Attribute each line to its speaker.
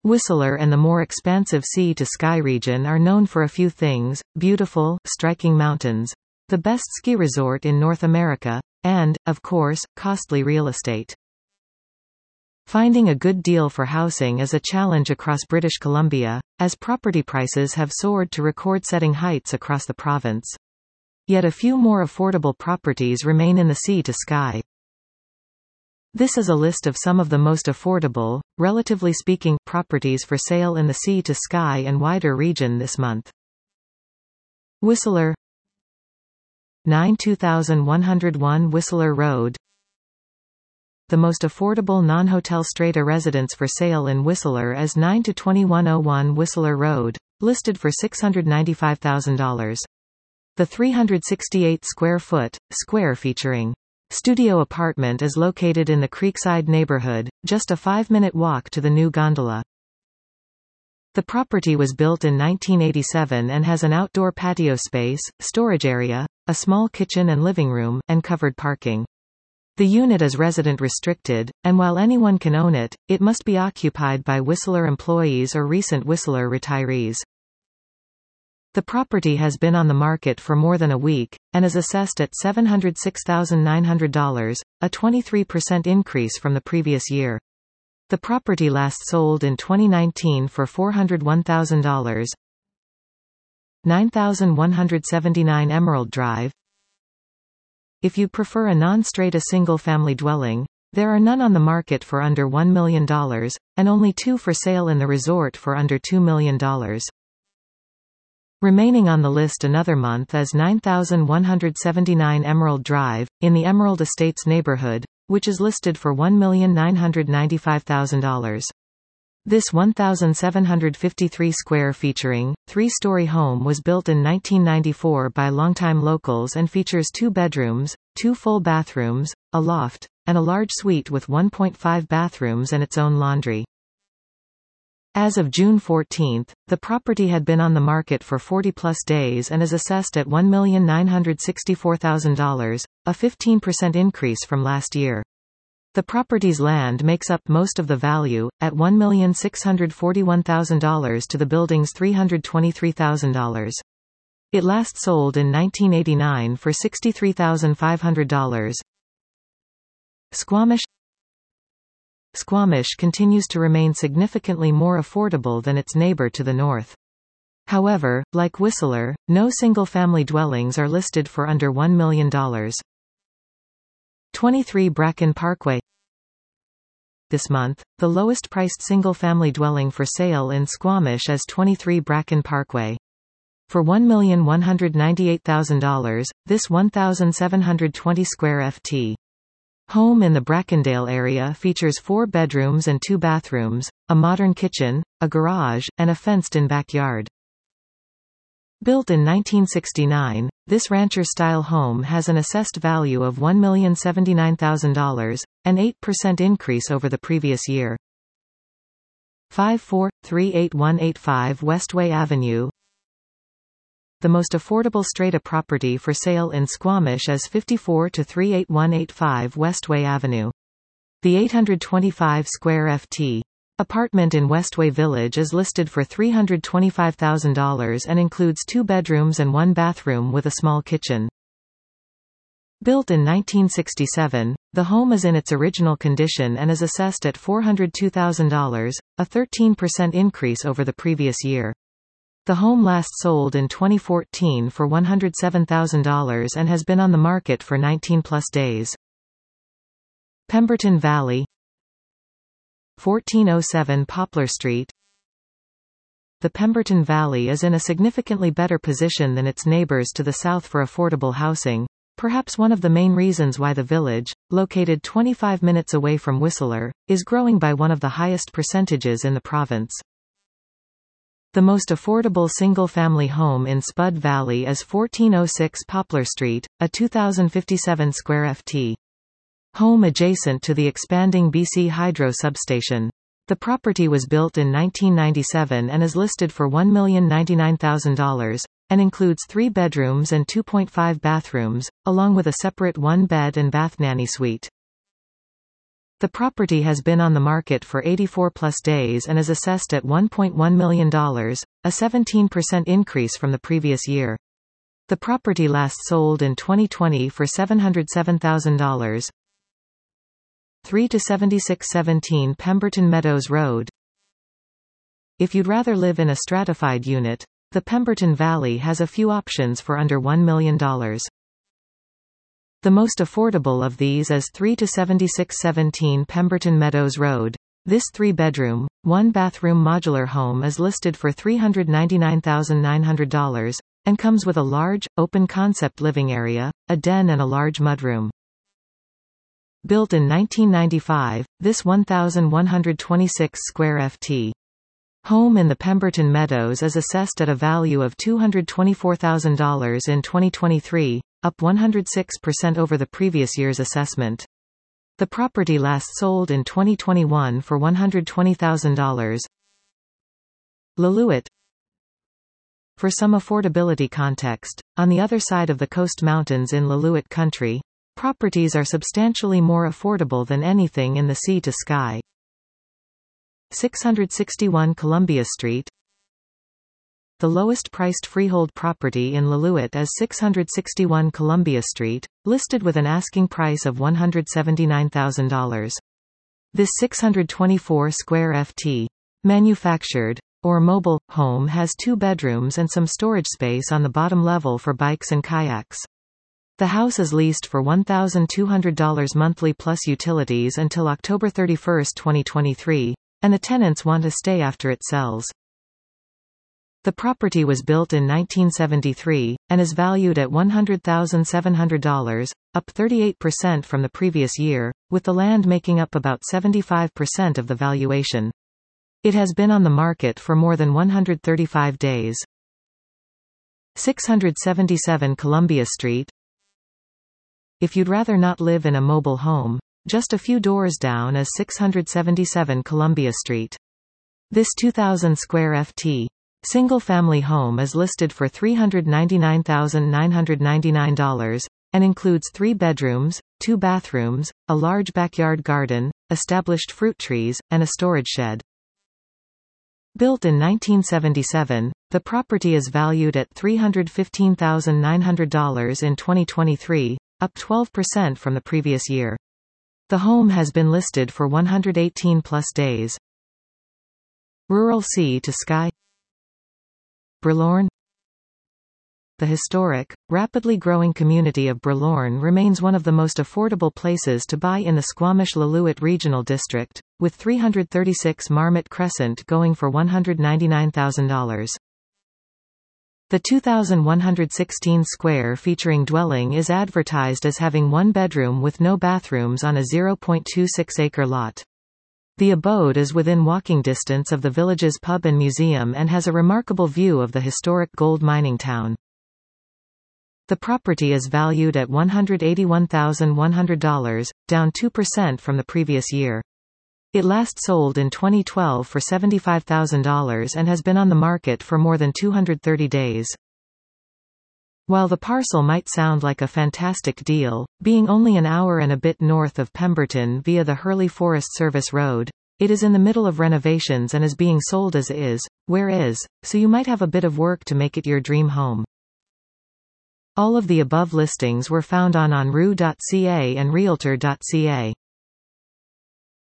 Speaker 1: Whistler and the more expansive sea-to-sky region are known for a few things: beautiful, striking mountains, the best ski resort in North America, and, of course, costly real estate. Finding a good deal for housing is a challenge across British Columbia, as property prices have soared to record-setting heights across the province. Yet a few more affordable properties remain in the sea-to-sky. This is a list of some of the most affordable, relatively speaking, properties for sale in the sea-to-sky and wider region this month. Whistler 9-2101 Whistler Road. The most affordable non-hotel strata residence for sale in Whistler is 9-2101 Whistler Road, listed for $695,000. The 368 square foot, square featuring studio apartment is located in the Creekside neighborhood, just a 5-minute walk to the new gondola. The property was built in 1987 and has an outdoor patio space, storage area, a small kitchen and living room, and covered parking. The unit is resident restricted, and while anyone can own it, it must be occupied by Whistler employees or recent Whistler retirees. The property has been on the market for more than a week, and is assessed at $706,900, a 23% increase from the previous year. The property last sold in 2019 for $401,000. 9179 Emerald Drive. If you prefer a non-strata single-family dwelling, there are none on the market for under $1 million, and only 2 for sale in the resort for under $2 million. Remaining on the list another month is 9179 Emerald Drive, in the Emerald Estates neighborhood, which is listed for $1,995,000. This 1,753 square featuring, 3-story home was built in 1994 by longtime locals and features 2 bedrooms, 2 full bathrooms, a loft, and a large suite with 1.5 bathrooms and its own laundry. As of June 14, the property had been on the market for 40-plus days and is assessed at $1,964,000, a 15% increase from last year. The property's land makes up most of the value, at $1,641,000 to the building's $323,000. It last sold in 1989 for $63,500. Squamish continues to remain significantly more affordable than its neighbor to the north. However, like Whistler, no single-family dwellings are listed for under $1 million. 23 Bracken Parkway. This month, the lowest-priced single-family dwelling for sale in Squamish is 23 Bracken Parkway. For $1,198,000, this 1,720 square ft. home in the Brackendale area features 4 bedrooms and 2 bathrooms, a modern kitchen, a garage, and a fenced-in backyard. Built in 1969, this rancher-style home has an assessed value of $1,079,000, an 8% increase over the previous year. 54-38185 Westway Avenue. The most affordable strata property for sale in Squamish is 54-38185 Westway Avenue. The 825 square ft. apartment in Westway Village is listed for $325,000 and includes 2 bedrooms and 1 bathroom with a small kitchen. Built in 1967, the home is in its original condition and is assessed at $402,000, a 13% increase over the previous year. The home last sold in 2014 for $107,000 and has been on the market for 19-plus days. Pemberton Valley. 1407 Poplar Street. The Pemberton Valley is in a significantly better position than its neighbors to the south for affordable housing, perhaps one of the main reasons why the village, located 25 minutes away from Whistler, is growing by one of the highest percentages in the province. The most affordable single-family home in Spud Valley is 1406 Poplar Street, a 2,057 square ft. home adjacent to the expanding BC Hydro substation. The property was built in 1997 and is listed for $1,099,000, and includes 3 bedrooms and 2.5 bathrooms, along with a separate 1-bed and bath nanny suite. The property has been on the market for 84 plus days and is assessed at $1.1 million, a 17% increase from the previous year. The property last sold in 2020 for $707,000. 3 to 7617 Pemberton Meadows Road. If you'd rather live in a stratified unit, the Pemberton Valley has a few options for under $1 million. The most affordable of these is 3 to 7617 Pemberton Meadows Road. This 3-bedroom, 1-bathroom modular home is listed for $399,900, and comes with a large, open-concept living area, a den and a large mudroom. Built in 1995, this 1,126 square ft. home in the Pemberton Meadows is assessed at a value of $224,000 in 2023, up 106% over the previous year's assessment. The property last sold in 2021 for $120,000. Lillooet. For some affordability context, on the other side of the Coast Mountains in Lillooet Country, properties are substantially more affordable than anything in the sea to sky. 661 Columbia Street. The lowest priced freehold property in Lillooet is 661 Columbia Street, listed with an asking price of $179,000. This 624 square ft. manufactured, or mobile, home has 2 bedrooms and some storage space on the bottom level for bikes and kayaks. The house is leased for $1,200 monthly plus utilities until October 31, 2023, and the tenants want to stay after it sells. The property was built in 1973, and is valued at $100,700, up 38% from the previous year, with the land making up about 75% of the valuation. It has been on the market for more than 135 days. 677 Columbia Street. If you'd rather not live in a mobile home, just a few doors down is 677 Columbia Street. This 2,000 square ft. single-family home is listed for $399,999, and includes 3 bedrooms, 2 bathrooms, a large backyard garden, established fruit trees, and a storage shed. Built in 1977, the property is valued at $315,900 in 2023, up 12% from the previous year. The home has been listed for 118 plus days. Rural sea to sky. Brelorne. The historic, rapidly growing community of Brelorne remains one of the most affordable places to buy in the Squamish-Lillooet Regional District, with 336 Marmot Crescent going for $199,000. The 2,116 square featuring dwelling is advertised as having 1 bedroom with no bathrooms on a 0.26-acre lot. The abode is within walking distance of the village's pub and museum and has a remarkable view of the historic gold mining town. The property is valued at $181,100, down 2% from the previous year. It last sold in 2012 for $75,000 and has been on the market for more than 230 days. While the parcel might sound like a fantastic deal, being only an hour and a bit north of Pemberton via the Hurley Forest Service Road, it is in the middle of renovations and is being sold as is, where is, so you might have a bit of work to make it your dream home. All of the above listings were found on enrue.ca and realtor.ca.